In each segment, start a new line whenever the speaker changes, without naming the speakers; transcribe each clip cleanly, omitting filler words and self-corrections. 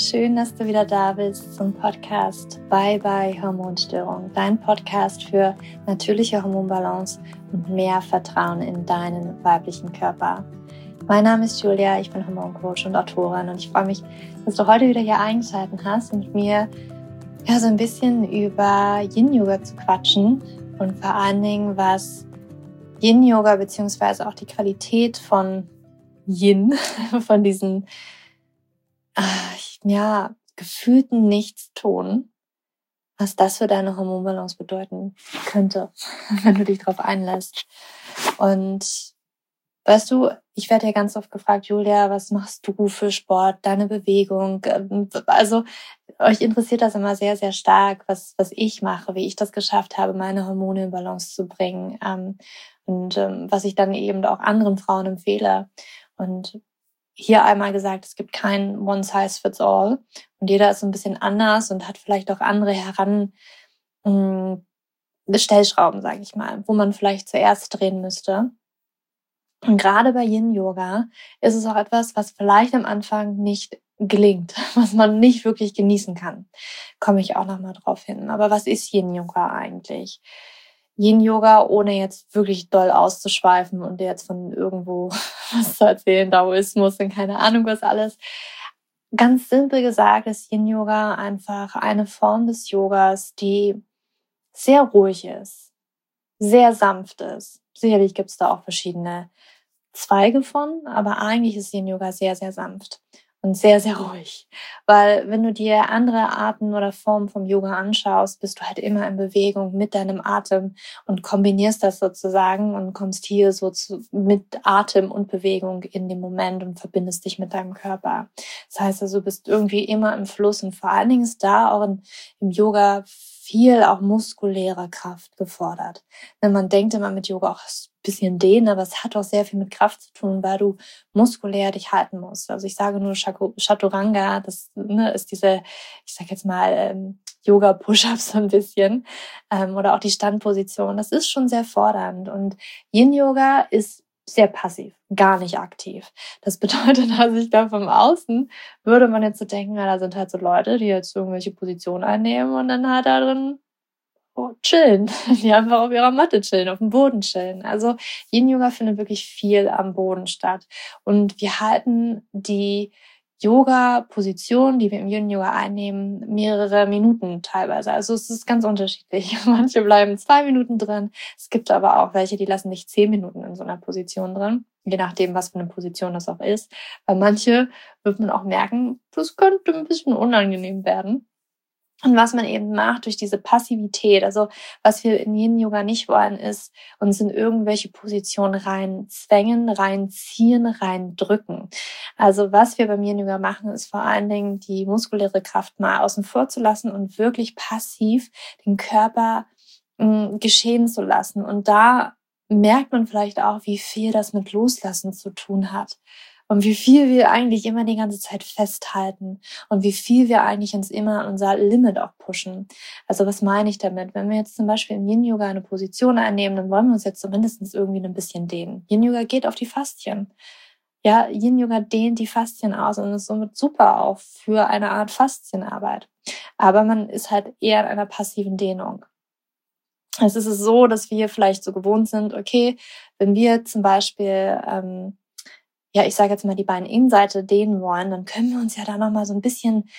schön, dass du wieder da bist zum Podcast Bye Bye Hormonstörung, dein Podcast für natürliche Hormonbalance und mehr Vertrauen in deinen weiblichen Körper. Mein Name ist Julia, ich bin Hormoncoach und Autorin und ich freue mich, dass du heute wieder hier eingeschaltet hast und mit mir so ein bisschen über Yin-Yoga zu quatschen und vor allen Dingen, was Yin-Yoga bzw. auch die Qualität von Yin, von diesen gefühlten Nichtstun, was das für deine Hormonbalance bedeuten könnte, wenn du dich darauf einlässt. Und weißt du, ich werde ja ganz oft gefragt, Julia, was machst du für Sport, deine Bewegung? Also euch interessiert das immer sehr, sehr stark, was ich mache, wie ich das geschafft habe, meine Hormone in Balance zu bringen und was ich dann eben auch anderen Frauen empfehle. Und hier einmal gesagt, es gibt kein One Size Fits All und jeder ist so ein bisschen anders und hat vielleicht auch andere Stellschrauben, sage ich mal, wo man vielleicht zuerst drehen müsste. Und gerade bei Yin-Yoga ist es auch etwas, was vielleicht am Anfang nicht gelingt, was man nicht wirklich genießen kann. Komme ich auch nochmal drauf hin. Aber was ist Yin-Yoga eigentlich? Yin-Yoga, ohne jetzt wirklich doll auszuschweifen und dir jetzt von irgendwo was zu erzählen, Daoismus und keine Ahnung was alles. Ganz simpel gesagt ist Yin-Yoga einfach eine Form des Yogas, die sehr ruhig ist, sehr sanft ist. Sicherlich gibt es da auch verschiedene Zweige von, aber eigentlich ist Yin-Yoga sehr, sehr sanft und sehr, sehr ruhig. Weil wenn du dir andere Arten oder Formen vom Yoga anschaust, bist du halt immer in Bewegung mit deinem Atem und kombinierst das sozusagen und kommst hier mit Atem und Bewegung in dem Moment und verbindest dich mit deinem Körper. Das heißt also, du bist irgendwie immer im Fluss und vor allen Dingen ist da auch im Yoga viel auch muskuläre Kraft gefordert. Wenn man denkt immer mit Yoga auch ein bisschen dehnen, aber es hat auch sehr viel mit Kraft zu tun, weil du muskulär dich halten musst. Also ich sage nur Chaturanga, das ist diese, ich sag jetzt mal, Yoga-Push-Ups so ein bisschen oder auch die Standposition. Das ist schon sehr fordernd und Yin-Yoga ist sehr passiv, gar nicht aktiv. Das bedeutet, dass ich da vom Außen würde man jetzt so denken, da sind halt so Leute, die jetzt irgendwelche Positionen einnehmen und dann halt da drin chillen, die einfach auf ihrer Matte chillen, auf dem Boden chillen. Also Yin-Yoga findet wirklich viel am Boden statt. Und wir halten die Yoga-Position, die wir im Yin-Yoga einnehmen, mehrere Minuten teilweise. Also es ist ganz unterschiedlich. Manche bleiben 2 Minuten drin. Es gibt aber auch welche, die lassen dich 10 Minuten in so einer Position drin. Je nachdem, was für eine Position das auch ist. Bei manche wird man auch merken, das könnte ein bisschen unangenehm werden. Und was man eben macht durch diese Passivität, also was wir in Yin-Yoga nicht wollen, ist uns in irgendwelche Positionen reinzwängen, reinziehen, reindrücken. Also was wir beim Yin-Yoga machen, ist vor allen Dingen die muskuläre Kraft mal außen vor zu lassen und wirklich passiv den Körper geschehen zu lassen. Und da merkt man vielleicht auch, wie viel das mit Loslassen zu tun hat. Und wie viel wir eigentlich immer die ganze Zeit festhalten und wie viel wir eigentlich uns immer an unser Limit auch pushen. Also was meine ich damit? Wenn wir jetzt zum Beispiel im Yin-Yoga eine Position einnehmen, dann wollen wir uns jetzt zumindest irgendwie ein bisschen dehnen. Yin-Yoga geht auf die Faszien. Ja, Yin-Yoga dehnt die Faszien aus und ist somit super auch für eine Art Faszienarbeit. Aber man ist halt eher in einer passiven Dehnung. Es ist so, dass wir vielleicht so gewohnt sind, okay, wenn wir zum Beispiel ich sage jetzt mal, die Beininnenseite dehnen wollen, dann können wir uns ja da nochmal so ein bisschen,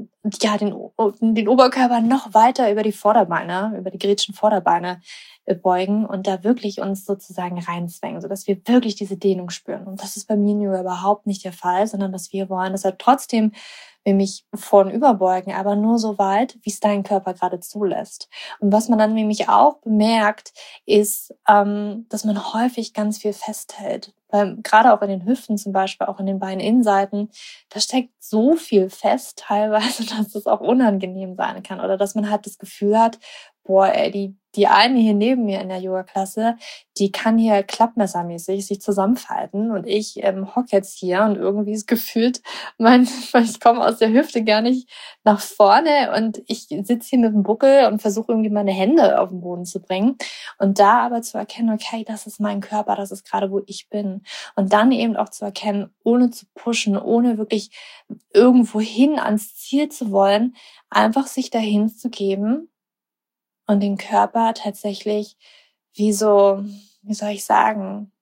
den Oberkörper noch weiter über die Vorderbeine, über die gerietschen Vorderbeine beugen und da wirklich uns sozusagen reinzwängen, sodass wir wirklich diese Dehnung spüren. Und das ist beim Yin-Yoga überhaupt nicht der Fall, sondern dass wir wollen, dass er trotzdem nämlich vorn überbeugen, aber nur so weit, wie es dein Körper gerade zulässt. Und was man dann nämlich auch bemerkt, ist, dass man häufig ganz viel festhält. Weil gerade auch in den Hüften zum Beispiel, auch in den Beininnenseiten, da steckt so viel fest teilweise, dass es auch unangenehm sein kann. Oder dass man halt das Gefühl hat, boah, ey, die eine hier neben mir in der Yoga-Klasse, die kann hier klappmessermäßig sich zusammenfalten und ich hock jetzt hier und irgendwie ist gefühlt, ich komme aus der Hüfte gar nicht nach vorne und ich sitze hier mit dem Buckel und versuche irgendwie meine Hände auf den Boden zu bringen und da aber zu erkennen, okay, das ist mein Körper, das ist gerade, wo ich bin und dann eben auch zu erkennen, ohne zu pushen, ohne wirklich irgendwo hin ans Ziel zu wollen, einfach sich dahin zu geben und den Körper tatsächlich wie so, wie soll ich sagen,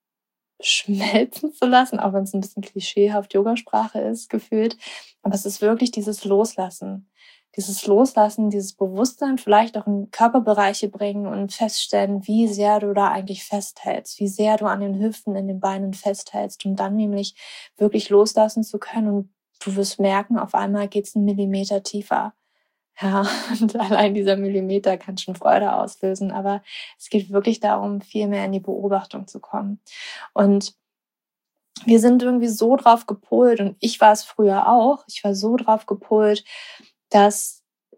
schmelzen zu lassen, auch wenn es ein bisschen klischeehaft Yogasprache ist, gefühlt. Aber es ist wirklich dieses Loslassen. Dieses Loslassen, dieses Bewusstsein vielleicht auch in Körperbereiche bringen und feststellen, wie sehr du da eigentlich festhältst, wie sehr du an den Hüften, in den Beinen festhältst, um dann nämlich wirklich loslassen zu können und du wirst merken, auf einmal geht's 1 Millimeter tiefer. Ja, und allein dieser Millimeter kann schon Freude auslösen, aber es geht wirklich darum, viel mehr in die Beobachtung zu kommen. Und wir sind irgendwie so drauf gepolt, und ich war es früher auch, ich war so drauf gepolt, dass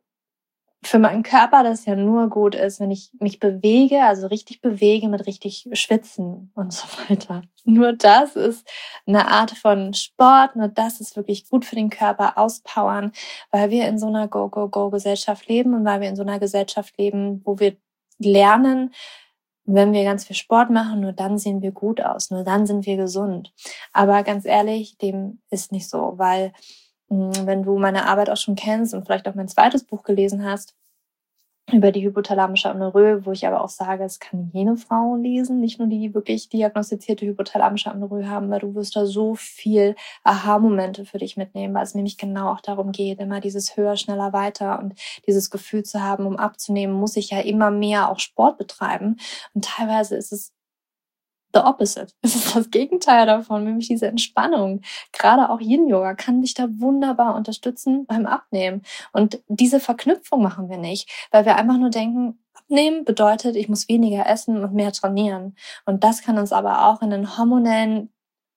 für meinen Körper das ja nur gut ist, wenn ich mich bewege, also richtig bewege mit richtig Schwitzen und so weiter. Nur das ist eine Art von Sport, nur das ist wirklich gut für den Körper, auspowern, weil wir in so einer Go-Go-Go-Gesellschaft leben und weil wir in so einer Gesellschaft leben, wo wir lernen, wenn wir ganz viel Sport machen, nur dann sehen wir gut aus, nur dann sind wir gesund. Aber ganz ehrlich, dem ist nicht so, weil wenn du meine Arbeit auch schon kennst und vielleicht auch mein zweites Buch gelesen hast, über die hypothalamische Amenorrhoe, wo ich aber auch sage, es kann jede Frau lesen, nicht nur die wirklich diagnostizierte hypothalamische Amenorrhoe haben, weil du wirst da so viel Aha-Momente für dich mitnehmen, weil es nämlich genau auch darum geht, immer dieses höher, schneller, weiter und dieses Gefühl zu haben, um abzunehmen, muss ich ja immer mehr auch Sport betreiben. Und teilweise ist es the opposite. Es ist das Gegenteil davon, nämlich diese Entspannung. Gerade auch Yin-Yoga kann dich da wunderbar unterstützen beim Abnehmen. Und diese Verknüpfung machen wir nicht, weil wir einfach nur denken, Abnehmen bedeutet, ich muss weniger essen und mehr trainieren. Und das kann uns aber auch in einen hormonellen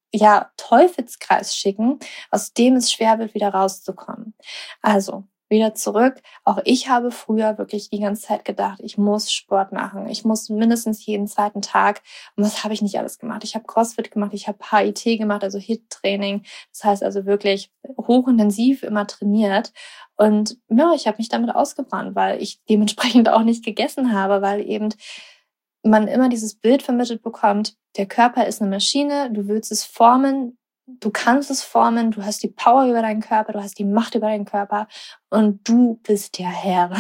Teufelskreis schicken, aus dem es schwer wird, wieder rauszukommen. Also, wieder zurück. Auch ich habe früher wirklich die ganze Zeit gedacht, ich muss Sport machen. Ich muss mindestens jeden zweiten Tag. Und was habe ich nicht alles gemacht? Ich habe CrossFit gemacht, ich habe HIIT gemacht, also HIIT-Training. Das heißt also wirklich hochintensiv immer trainiert. Und ja, ich habe mich damit ausgebrannt, weil ich dementsprechend auch nicht gegessen habe, weil eben man immer dieses Bild vermittelt bekommt, der Körper ist eine Maschine, du willst es formen, du kannst es formen, du hast die Power über deinen Körper, du hast die Macht über deinen Körper und du bist der Herr.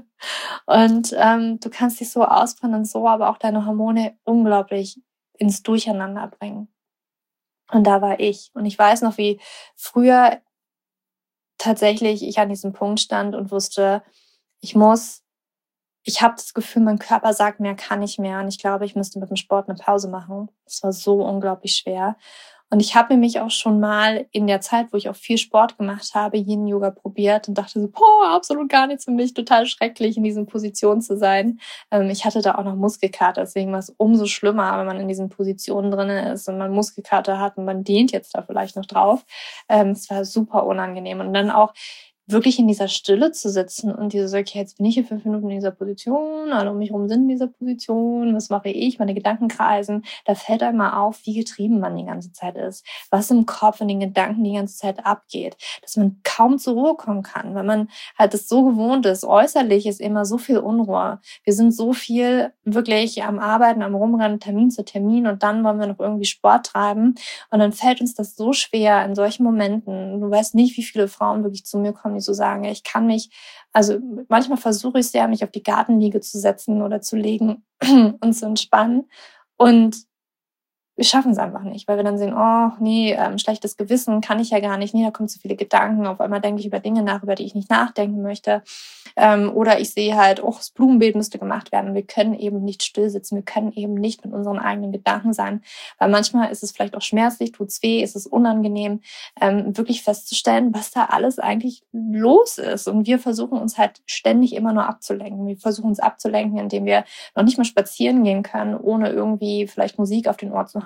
Und du kannst dich so ausbrennen und so aber auch deine Hormone unglaublich ins Durcheinander bringen. Und da war ich. Und ich weiß noch, wie früher tatsächlich ich an diesem Punkt stand und wusste, ich habe das Gefühl, mein Körper sagt mir, kann ich mehr. Und ich glaube, ich müsste mit dem Sport eine Pause machen. Das war so unglaublich schwer. Und ich habe mich auch schon mal in der Zeit, wo ich auch viel Sport gemacht habe, Yin-Yoga probiert und dachte so, absolut gar nichts für mich, total schrecklich, in diesen Positionen zu sein. Ich hatte da auch noch Muskelkater, deswegen war es umso schlimmer, wenn man in diesen Positionen drin ist und man Muskelkater hat und man dehnt jetzt da vielleicht noch drauf. Es war super unangenehm. Und dann auch wirklich in dieser Stille zu sitzen und diese so, okay, jetzt bin ich hier 5 Minuten in dieser Position, alle um mich herum sind in dieser Position, was mache ich, meine Gedanken kreisen, da fällt einmal auf, wie getrieben man die ganze Zeit ist, was im Kopf und den Gedanken die ganze Zeit abgeht, dass man kaum zur Ruhe kommen kann, weil man halt das so gewohnt ist, äußerlich ist immer so viel Unruhe, wir sind so viel wirklich am Arbeiten, am Rumrennen, Termin zu Termin und dann wollen wir noch irgendwie Sport treiben und dann fällt uns das so schwer in solchen Momenten, du weißt nicht, wie viele Frauen wirklich zu mir kommen, die so sagen, ich kann mich, also manchmal versuche ich sehr, mich auf die Gartenliege zu setzen oder zu legen und zu entspannen und wir schaffen es einfach nicht, weil wir dann sehen, schlechtes Gewissen kann ich ja gar nicht, da kommen zu viele Gedanken, auf einmal denke ich über Dinge nach, über die ich nicht nachdenken möchte. Oder ich sehe halt, das Blumenbeet müsste gemacht werden. Wir können eben nicht still sitzen, wir können eben nicht mit unseren eigenen Gedanken sein, weil manchmal ist es vielleicht auch schmerzlich, tut's weh, ist es unangenehm, wirklich festzustellen, was da alles eigentlich los ist. Und wir versuchen uns halt ständig immer nur abzulenken. Wir versuchen uns abzulenken, indem wir noch nicht mal spazieren gehen können, ohne irgendwie vielleicht Musik auf den Ohren zu haben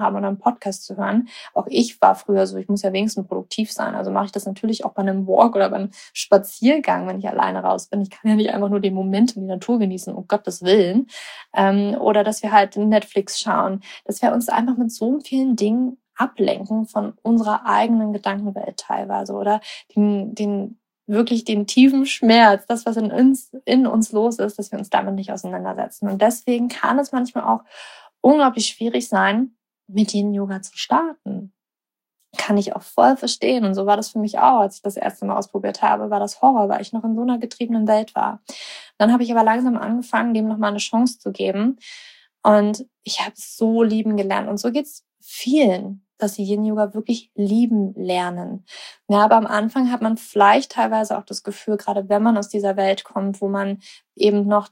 haben oder einen Podcast zu hören. Auch ich war früher so, ich muss ja wenigstens produktiv sein. Also mache ich das natürlich auch bei einem Walk oder bei einem Spaziergang, wenn ich alleine raus bin. Ich kann ja nicht einfach nur den Moment und die Natur genießen, um Gottes Willen. Oder dass wir halt Netflix schauen, dass wir uns einfach mit so vielen Dingen ablenken von unserer eigenen Gedankenwelt teilweise oder wirklich den tiefen Schmerz, das, was in uns los ist, dass wir uns damit nicht auseinandersetzen. Und deswegen kann es manchmal auch unglaublich schwierig sein, mit Yin-Yoga zu starten. Kann ich auch voll verstehen. Und so war das für mich auch, als ich das erste Mal ausprobiert habe, war das Horror, weil ich noch in so einer getriebenen Welt war. Dann habe ich aber langsam angefangen, dem nochmal eine Chance zu geben. Und ich habe es so lieben gelernt. Und so geht's vielen, dass sie Yin-Yoga wirklich lieben lernen. Ja, aber am Anfang hat man vielleicht teilweise auch das Gefühl, gerade wenn man aus dieser Welt kommt, wo man eben noch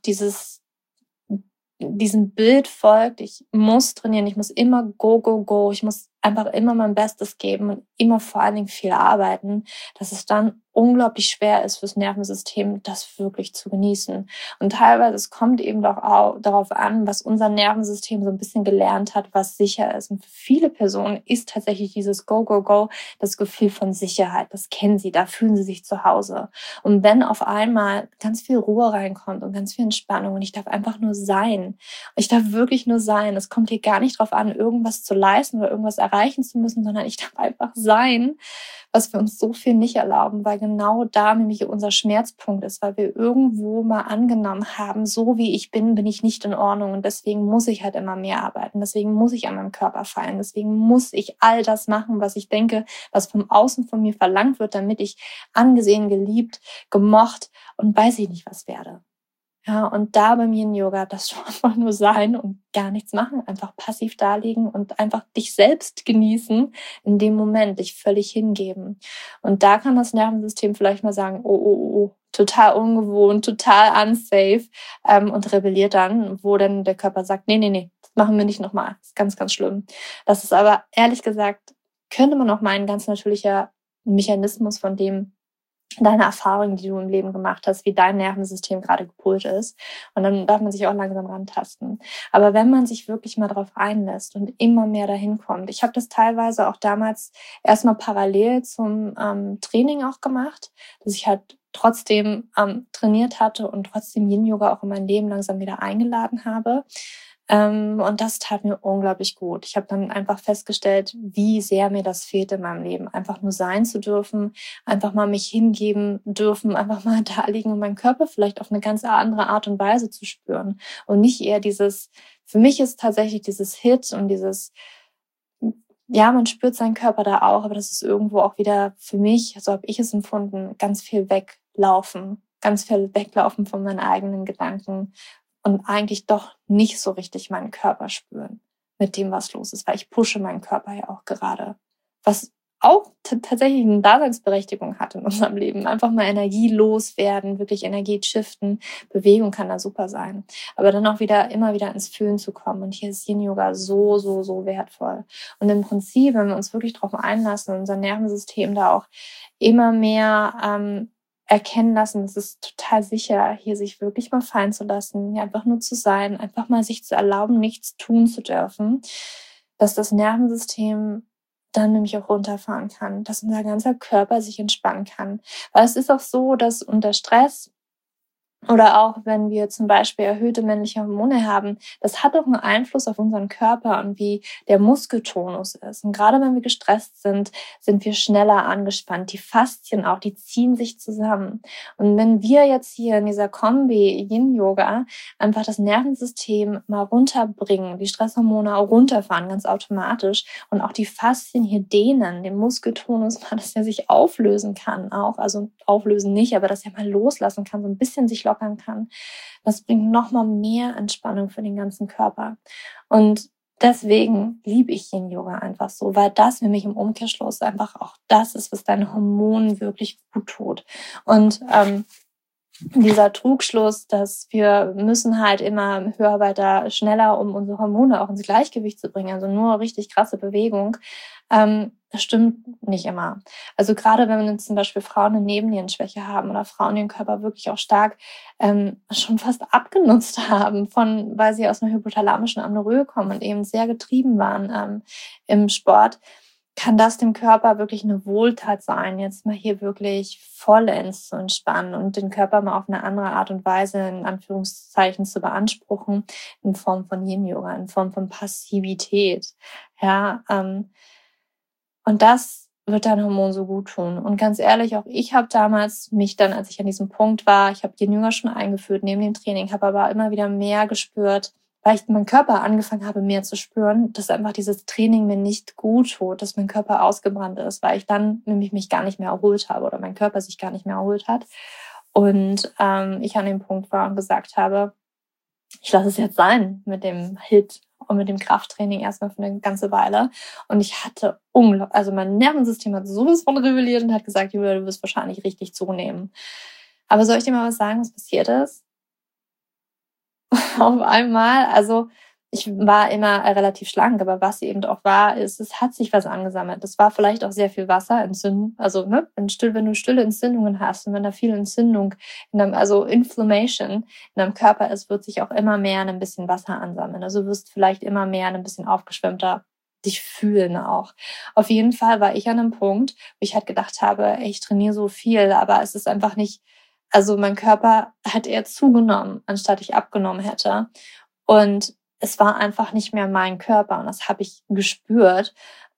diesem Bild folgt, ich muss trainieren, ich muss immer go, ich muss einfach immer mein Bestes geben und immer vor allen Dingen viel arbeiten, dass es dann unglaublich schwer ist fürs Nervensystem, das wirklich zu genießen. Und teilweise, es kommt eben doch auch darauf an, was unser Nervensystem so ein bisschen gelernt hat, was sicher ist. Und für viele Personen ist tatsächlich dieses Go das Gefühl von Sicherheit. Das kennen sie, da fühlen sie sich zu Hause. Und wenn auf einmal ganz viel Ruhe reinkommt und ganz viel Entspannung und ich darf einfach nur sein, ich darf wirklich nur sein, es kommt hier gar nicht drauf an, irgendwas zu leisten oder irgendwas erreichen zu müssen, sondern ich darf einfach sein, was wir uns so viel nicht erlauben, weil genau da nämlich unser Schmerzpunkt ist, weil wir irgendwo mal angenommen haben, so wie ich bin ich nicht in Ordnung und deswegen muss ich halt immer mehr arbeiten, deswegen muss ich an meinem Körper feilen, deswegen muss ich all das machen, was ich denke, was vom Außen von mir verlangt wird, damit ich angesehen, geliebt, gemocht und weiß ich nicht was werde. Ja, und da beim Yin-Yoga, das schon einfach nur sein und gar nichts machen, einfach passiv da liegen und einfach dich selbst genießen, in dem Moment dich völlig hingeben. Und da kann das Nervensystem vielleicht mal sagen, oh, total ungewohnt, total unsafe, und rebelliert dann, wo dann der Körper sagt, nee, das machen wir nicht nochmal, das ist ganz, ganz schlimm. Das ist aber, ehrlich gesagt, könnte man auch mal ein ganz natürlicher Mechanismus von dem, deine Erfahrungen, die du im Leben gemacht hast, wie dein Nervensystem gerade gepolt ist. Und dann darf man sich auch langsam rantasten. Aber wenn man sich wirklich mal drauf einlässt und immer mehr dahin kommt, ich habe das teilweise auch damals erstmal parallel zum Training auch gemacht, dass ich halt trotzdem trainiert hatte und trotzdem Yin-Yoga auch in mein Leben langsam wieder eingeladen habe. Und das tat mir unglaublich gut. Ich habe dann einfach festgestellt, wie sehr mir das fehlt in meinem Leben. Einfach nur sein zu dürfen, einfach mal mich hingeben dürfen, einfach mal da liegen und meinen Körper vielleicht auf eine ganz andere Art und Weise zu spüren. Und nicht eher für mich ist tatsächlich dieses Hit und ja, man spürt seinen Körper da auch, aber das ist irgendwo auch wieder für mich, so habe ich es empfunden, ganz viel weglaufen von meinen eigenen Gedanken. Und eigentlich doch nicht so richtig meinen Körper spüren mit dem, was los ist, weil ich pushe meinen Körper ja auch gerade, was auch tatsächlich eine Daseinsberechtigung hat in unserem Leben. Einfach mal Energie loswerden, wirklich Energie shiften, Bewegung kann da super sein. Aber dann auch immer wieder ins Fühlen zu kommen. Und hier ist Yin-Yoga so wertvoll. Und im Prinzip, wenn wir uns wirklich darauf einlassen, unser Nervensystem da auch immer mehr erkennen lassen, es ist total sicher, hier sich wirklich mal fallen zu lassen, hier einfach nur zu sein, einfach mal sich zu erlauben, nichts tun zu dürfen, dass das Nervensystem dann nämlich auch runterfahren kann, dass unser ganzer Körper sich entspannen kann. Weil es ist auch so, dass unter Stress oder auch wenn wir zum Beispiel erhöhte männliche Hormone haben, das hat auch einen Einfluss auf unseren Körper und wie der Muskeltonus ist. Und gerade wenn wir gestresst sind, sind wir schneller angespannt. Die Faszien auch, die ziehen sich zusammen. Und wenn wir jetzt hier in dieser Kombi Yin-Yoga einfach das Nervensystem mal runterbringen, die Stresshormone auch runterfahren, ganz automatisch, und auch die Faszien hier dehnen, den Muskeltonus mal, dass der sich auflösen kann auch, also auflösen nicht, aber dass er mal loslassen kann, so ein bisschen sich lockern kann. Das bringt nochmal mehr Entspannung für den ganzen Körper. Und deswegen liebe ich Yin-Yoga einfach so, weil das nämlich im Umkehrschluss einfach auch das ist, was deinen Hormonen wirklich gut tut. Und dieser Trugschluss, dass wir müssen halt immer höher, weiter, schneller, um unsere Hormone auch ins Gleichgewicht zu bringen. Also nur richtig krasse Bewegung. Das stimmt nicht immer. Also gerade wenn zum Beispiel Frauen eine Nebennierenschwäche haben oder Frauen ihren Körper wirklich auch stark schon fast abgenutzt haben, weil sie aus einer hypothalamischen Amenorrhoe kommen und eben sehr getrieben waren im Sport, kann das dem Körper wirklich eine Wohltat sein, jetzt mal hier wirklich vollends zu entspannen und den Körper mal auf eine andere Art und Weise, in Anführungszeichen, zu beanspruchen, in Form von Yin-Yoga, in Form von Passivität. Ja, und das wird dein Hormon so gut tun. Und ganz ehrlich, auch ich habe damals mich dann, als ich an diesem Punkt war, ich habe Yin-Yoga schon eingeführt neben dem Training, habe aber immer wieder mehr gespürt, weil ich meinen Körper angefangen habe, mehr zu spüren, dass einfach dieses Training mir nicht gut tut, dass mein Körper ausgebrannt ist, weil ich dann nämlich mich gar nicht mehr erholt habe oder mein Körper sich gar nicht mehr erholt hat. Und ich an dem Punkt war und gesagt habe, ich lasse es jetzt sein mit dem HIIT und mit dem Krafttraining erstmal für eine ganze Weile. Und ich hatte also mein Nervensystem hat sowas von rebelliert und hat gesagt, Julia, du wirst wahrscheinlich richtig zunehmen. Aber soll ich dir mal was sagen, was passiert ist? Auf einmal, also ich war immer relativ schlank, aber was eben auch war, ist, es hat sich was angesammelt. Das war vielleicht auch sehr viel Wasser, Entzündung, also ne, wenn du stille Entzündungen hast und wenn da viel Entzündung, also Inflammation in deinem Körper ist, wird sich auch immer mehr ein bisschen Wasser ansammeln. Also du wirst vielleicht immer mehr ein bisschen aufgeschwemmter dich fühlen auch. Auf jeden Fall war ich an einem Punkt, wo ich halt gedacht habe, ey, ich trainiere so viel, aber es ist einfach nicht, also mein Körper hat eher zugenommen, anstatt ich abgenommen hätte. Und es war einfach nicht mehr mein Körper. Und das habe ich gespürt,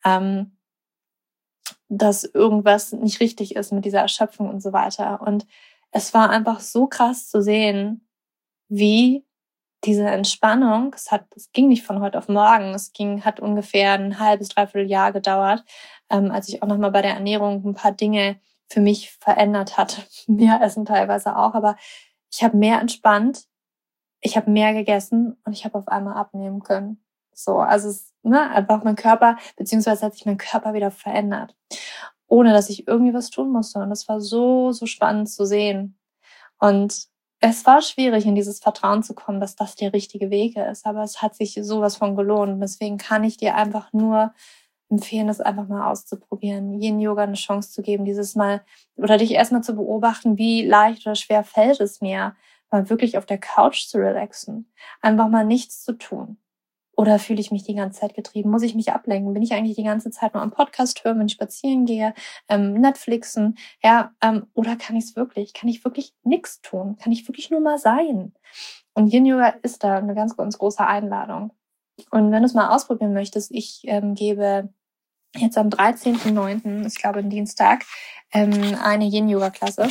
dass irgendwas nicht richtig ist mit dieser Erschöpfung und so weiter. Und es war einfach so krass zu sehen, wie diese Entspannung, es ging nicht von heute auf morgen, hat ungefähr ein halbes, dreiviertel Jahr gedauert, als ich auch nochmal bei der Ernährung ein paar Dinge für mich verändert hatte. Mehr essen teilweise auch, aber ich habe mehr entspannt, ich habe mehr gegessen und ich habe auf einmal abnehmen können. So, also einfach mein Körper, beziehungsweise hat sich mein Körper wieder verändert, ohne dass ich irgendwie was tun musste. Und das war so, so spannend zu sehen. Und es war schwierig, in dieses Vertrauen zu kommen, dass das der richtige Weg ist. Aber es hat sich sowas von gelohnt. Und deswegen kann ich dir einfach nur empfehlen, das einfach mal auszuprobieren, Yin-Yoga eine Chance zu geben, dieses Mal, oder dich erstmal zu beobachten, wie leicht oder schwer fällt es mir, mal wirklich auf der Couch zu relaxen, einfach mal nichts zu tun. Oder fühle ich mich die ganze Zeit getrieben? Muss ich mich ablenken? Bin ich eigentlich die ganze Zeit nur am Podcast hören, wenn ich spazieren gehe, Netflixen? Ja, oder kann ich wirklich nichts tun? Kann ich wirklich nur mal sein? Und Yin-Yoga ist da eine ganz, ganz große Einladung. Und wenn du es mal ausprobieren möchtest, ich gebe jetzt am 13.09., ich glaube, am Dienstag, eine Yin-Yoga-Klasse.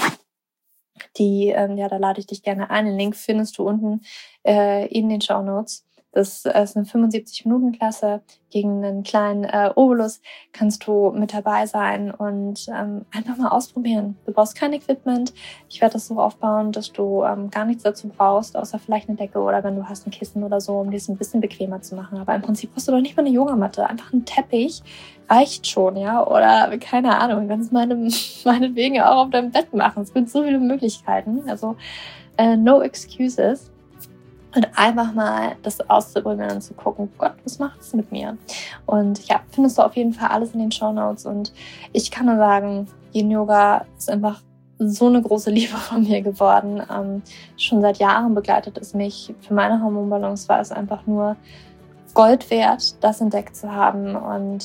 Da lade ich dich gerne ein. Den Link findest du unten in den Shownotes. Das ist eine 75-Minuten-Klasse gegen einen kleinen Obolus. Kannst du mit dabei sein und einfach mal ausprobieren. Du brauchst kein Equipment. Ich werde das so aufbauen, dass du gar nichts dazu brauchst, außer vielleicht eine Decke oder wenn du hast ein Kissen oder so, um dir es ein bisschen bequemer zu machen. Aber im Prinzip brauchst du doch nicht mal eine Yogamatte. Einfach ein Teppich reicht schon, ja. Oder keine Ahnung, kannst es meinetwegen auch auf deinem Bett machen. Es gibt so viele Möglichkeiten. Also no excuses. Und einfach mal das auszuprobieren und zu gucken, Gott, was macht es mit mir? Und ja, findest du auf jeden Fall alles in den Shownotes. Und ich kann nur sagen, Yin-Yoga ist einfach so eine große Liebe von mir geworden. Schon seit Jahren begleitet es mich. Für meine Hormonbalance war es einfach nur Gold wert, das entdeckt zu haben. Und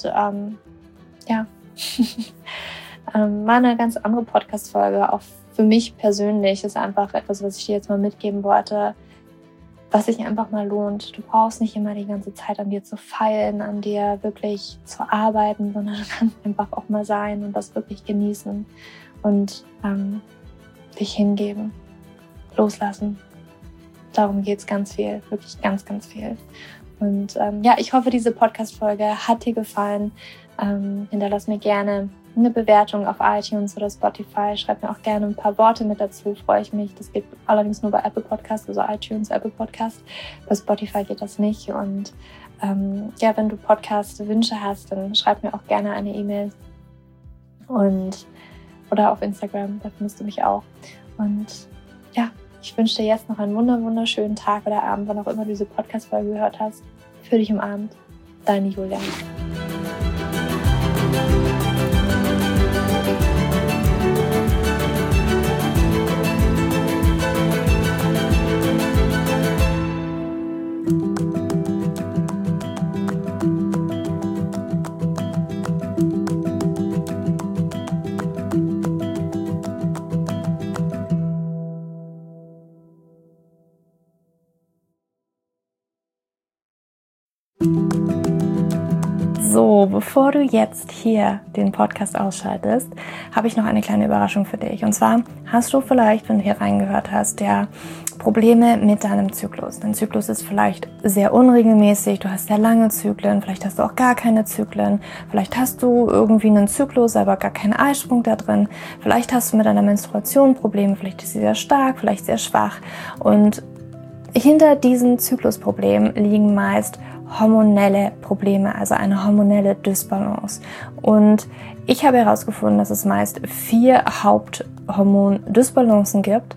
mal eine ganz andere Podcast-Folge, auch für mich persönlich, ist einfach etwas, was ich dir jetzt mal mitgeben wollte, was sich einfach mal lohnt. Du brauchst nicht immer die ganze Zeit an dir zu feilen, an dir wirklich zu arbeiten, sondern du kannst einfach auch mal sein und das wirklich genießen und dich hingeben, loslassen. Darum geht's ganz viel, wirklich ganz, ganz viel. Und ich hoffe, diese Podcast-Folge hat dir gefallen. Hinterlass mir gerne eine Bewertung auf iTunes oder Spotify. Schreib mir auch gerne ein paar Worte mit dazu, freue ich mich. Das geht allerdings nur bei Apple Podcast, also iTunes, Apple Podcast. Bei Spotify geht das nicht. Und wenn du Podcast-Wünsche hast, dann schreib mir auch gerne eine E-Mail. Oder auf Instagram, da findest du mich auch. Und Ich wünsche dir jetzt noch einen wunderschönen Tag oder Abend, wann auch immer du diese Podcast-Folge gehört hast. Für dich umarmt, deine Julia. So, bevor du jetzt hier den Podcast ausschaltest, habe ich noch eine kleine Überraschung für dich. Und zwar hast du vielleicht, wenn du hier reingehört hast, ja Probleme mit deinem Zyklus. Dein Zyklus ist vielleicht sehr unregelmäßig, du hast sehr lange Zyklen, vielleicht hast du auch gar keine Zyklen, vielleicht hast du irgendwie einen Zyklus, aber gar keinen Eisprung da drin, vielleicht hast du mit deiner Menstruation Probleme, vielleicht ist sie sehr stark, vielleicht sehr schwach. Und hinter diesen Zyklusproblemen liegen meist hormonelle Probleme, also eine hormonelle Dysbalance. Und ich habe herausgefunden, dass es meist 4 Haupthormon-Dysbalancen gibt: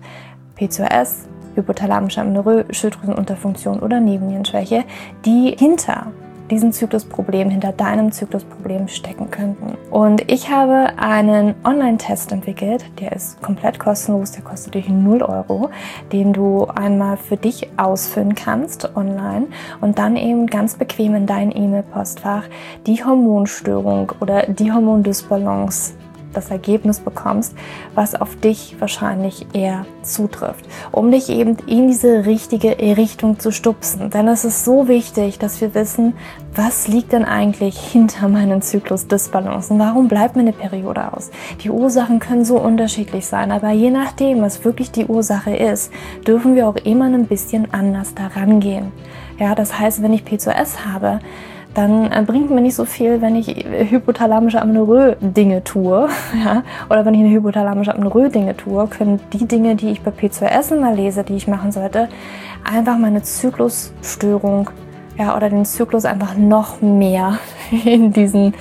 PCOS, hypothalamische Amenorrhoe, Schilddrüsenunterfunktion oder Nebennierenschwäche, die hinter diesen Zyklusproblem, hinter deinem Zyklusproblem stecken könnten. Und ich habe einen Online-Test entwickelt, der ist komplett kostenlos, der kostet dich 0 €, den du einmal für dich ausfüllen kannst online und dann eben ganz bequem in dein E-Mail-Postfach die Hormonstörung oder die Hormondysbalance, das Ergebnis bekommst, was auf dich wahrscheinlich eher zutrifft, um dich eben in diese richtige Richtung zu stupsen. Denn es ist so wichtig, dass wir wissen, was liegt denn eigentlich hinter meinen Zyklusdysbalancen? Warum bleibt mir eine Periode aus? Die Ursachen können so unterschiedlich sein, aber je nachdem, was wirklich die Ursache ist, dürfen wir auch immer ein bisschen anders daran gehen. Ja, das heißt, wenn ich PCOS habe, dann bringt mir nicht so viel, wenn ich hypothalamische Amenorrhoe Dinge tue, ja, oder wenn ich eine hypothalamische Amenorrhoe Dinge tue, können die Dinge, die ich bei PCOS immer lese, die ich machen sollte, einfach meine Zyklusstörung, ja, oder den Zyklus einfach noch mehr in diesen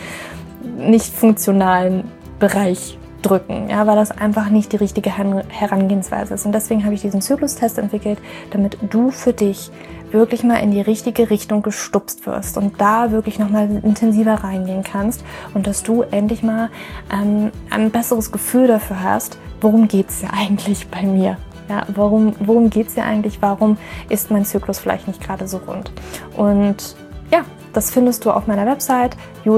nicht funktionalen Bereich drücken, ja, weil das einfach nicht die richtige Herangehensweise ist. Und deswegen habe ich diesen Zyklustest entwickelt, damit du für dich wirklich mal in die richtige Richtung gestupst wirst und da wirklich nochmal intensiver reingehen kannst und dass du endlich mal ein besseres Gefühl dafür hast, worum geht's ja eigentlich bei mir? Ja, worum geht's ja eigentlich? Warum ist mein Zyklus vielleicht nicht gerade so rund? Und ja, das findest du auf meiner Website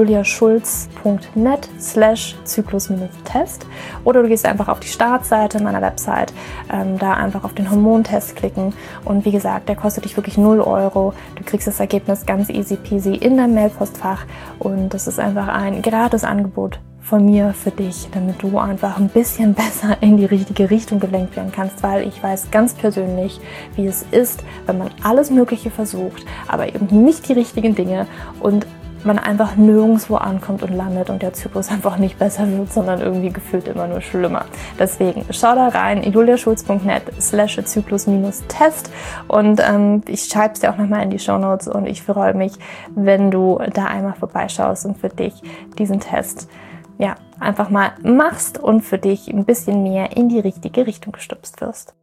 juliaschulz.net/Zyklus-Test oder du gehst einfach auf die Startseite meiner Website, da einfach auf den Hormontest klicken und wie gesagt, der kostet dich wirklich 0 €. Du kriegst das Ergebnis ganz easy peasy in dein Mailpostfach und das ist einfach ein gratis Angebot von mir für dich, damit du einfach ein bisschen besser in die richtige Richtung gelenkt werden kannst, weil ich weiß ganz persönlich, wie es ist, wenn man alles Mögliche versucht, aber eben nicht die richtigen Dinge und man einfach nirgendwo ankommt und landet und der Zyklus einfach nicht besser wird, sondern irgendwie gefühlt immer nur schlimmer. Deswegen schau da rein, juliaschulz.net/Zyklus-Test und ich schreibe es dir auch nochmal in die Shownotes und ich freue mich, wenn du da einmal vorbeischaust und für dich diesen Test einfach mal machst und für dich ein bisschen mehr in die richtige Richtung gestupst wirst.